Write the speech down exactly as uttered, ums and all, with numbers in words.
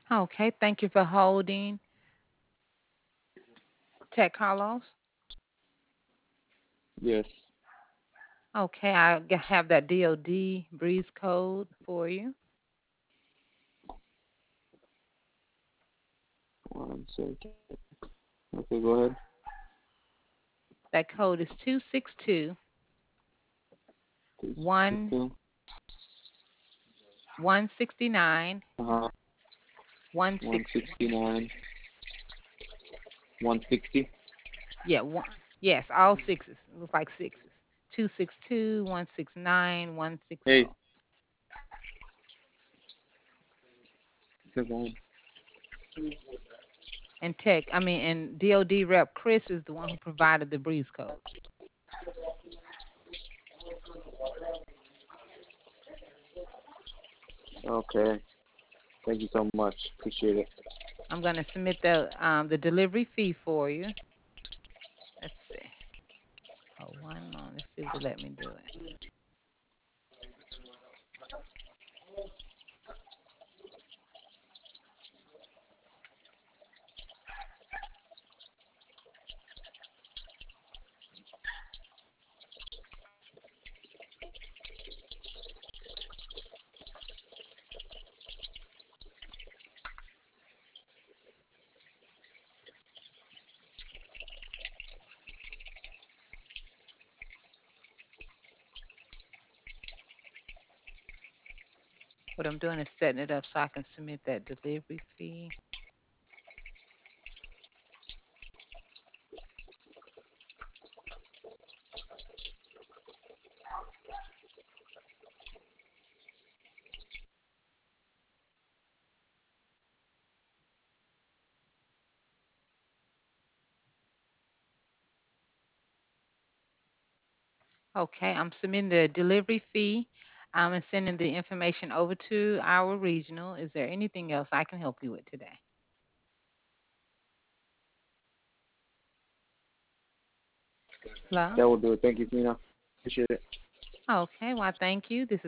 Okay, thank you for holding. Tech Carlos. Yes. Okay, I g- have that D O D breeze code for you. One second. Okay, go ahead. That code is two six two Two six one two. one sixty nine Uh-huh. one One sixty. sixty nine. One sixty. Yeah, one. Yes, all sixes. It looks like sixes. Two six two one six nine one six Hey, zero. says one. And Tech, I mean, and D O D rep Chris is the one who provided the breeze code. Okay. Thank you so much. Appreciate it. I'm going to submit the um, the delivery fee for you. Let's see. Oh, one moment. Let's see if they let me do it. What I'm doing is setting it up so I can submit that delivery fee. Okay, I'm submitting the delivery fee. Um, and sending the information over to our regional. Is there anything else I can help you with today? Hello? That will do it. Thank you, Tina. Appreciate it. Okay, well, thank you. This